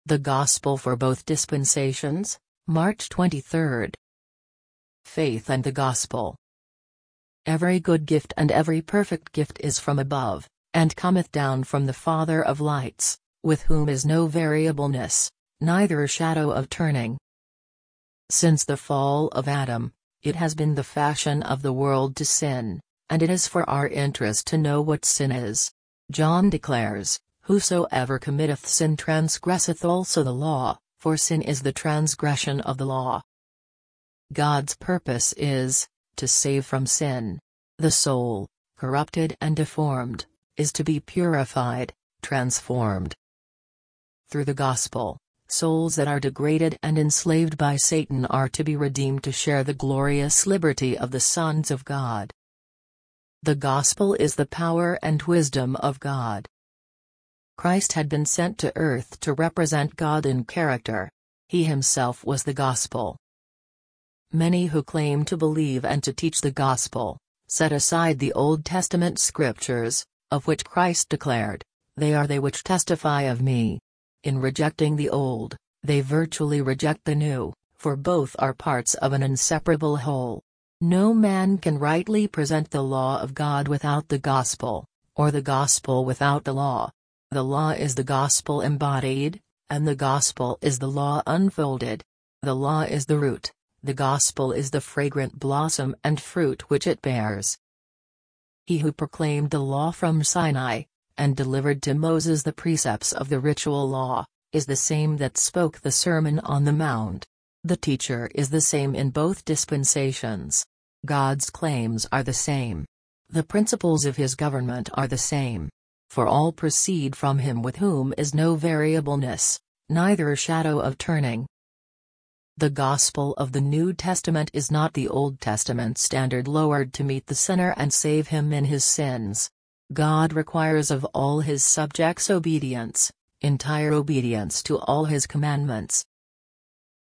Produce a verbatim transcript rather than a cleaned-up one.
The Gospel for both dispensations, March twenty-third. Faith and the Gospel. Every good gift and every perfect gift is from above, and cometh down from the Father of lights, with whom is no variableness, neither shadow of turning. Since the fall of Adam, it has been the fashion of the world to sin, and it is for our interest to know what sin is. John declares, "Whosoever committeth sin transgresseth also the law, for sin is the transgression of the law." God's purpose is, to save from sin. The soul, corrupted and deformed, is to be purified, transformed. Through the Gospel, souls that are degraded and enslaved by Satan are to be redeemed to share the glorious liberty of the sons of God. The Gospel is the power and wisdom of God. Christ had been sent to earth to represent God in character. He himself was the Gospel. Many who claim to believe and to teach the Gospel, set aside the Old Testament scriptures, of which Christ declared, "They are they which testify of me." In rejecting the Old, they virtually reject the New, for both are parts of an inseparable whole. No man can rightly present the law of God without the Gospel, or the Gospel without the law. The law is the Gospel embodied, and the Gospel is the law unfolded. The law is the root, the Gospel is the fragrant blossom and fruit which it bears. He who proclaimed the law from Sinai, and delivered to Moses the precepts of the ritual law, is the same that spoke the Sermon on the Mount. The teacher is the same in both dispensations. God's claims are the same. The principles of his government are the same. For all proceed from him with whom is no variableness, neither shadow of turning. The Gospel of the New Testament is not the Old Testament standard lowered to meet the sinner and save him in his sins. God requires of all his subjects obedience, entire obedience to all his commandments,